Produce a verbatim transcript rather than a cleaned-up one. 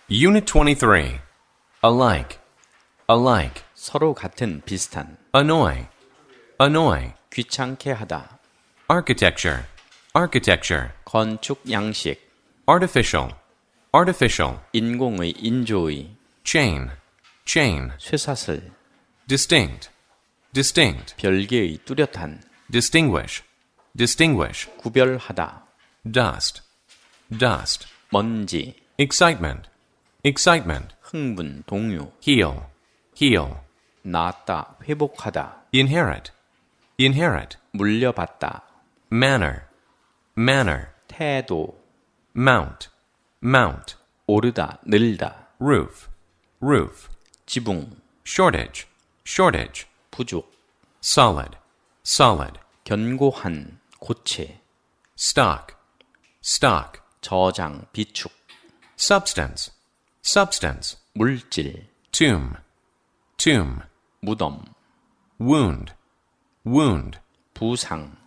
Unit twenty-three. Alike, alike. 서로 같은, 비슷한. Annoy, annoy. 귀찮게 하다. Architecture, architecture. 건축 양식. Artificial, artificial. 인공의, 인조의. Chain, chain. 쇠사슬. Distinct, distinct. 별개의, 뚜렷한. Distinguish, distinguish. 구별하다. Dust, dust. 먼지. Excitement, excitement. 흥분, 동요. Heal, heal. 나았다, 회복하다. Inherit, inherit. 물려받다. Manner, manner. 태도. Mount, mount. 오르다, 늘다. Roof, roof. 지붕. Shortage, shortage. 부족. Solid, solid. 견고한, 고체. Stock, stock. 저장, 비축. Substance, substance. 물질. Tomb, tomb. 무덤. Wound, wound. 부상.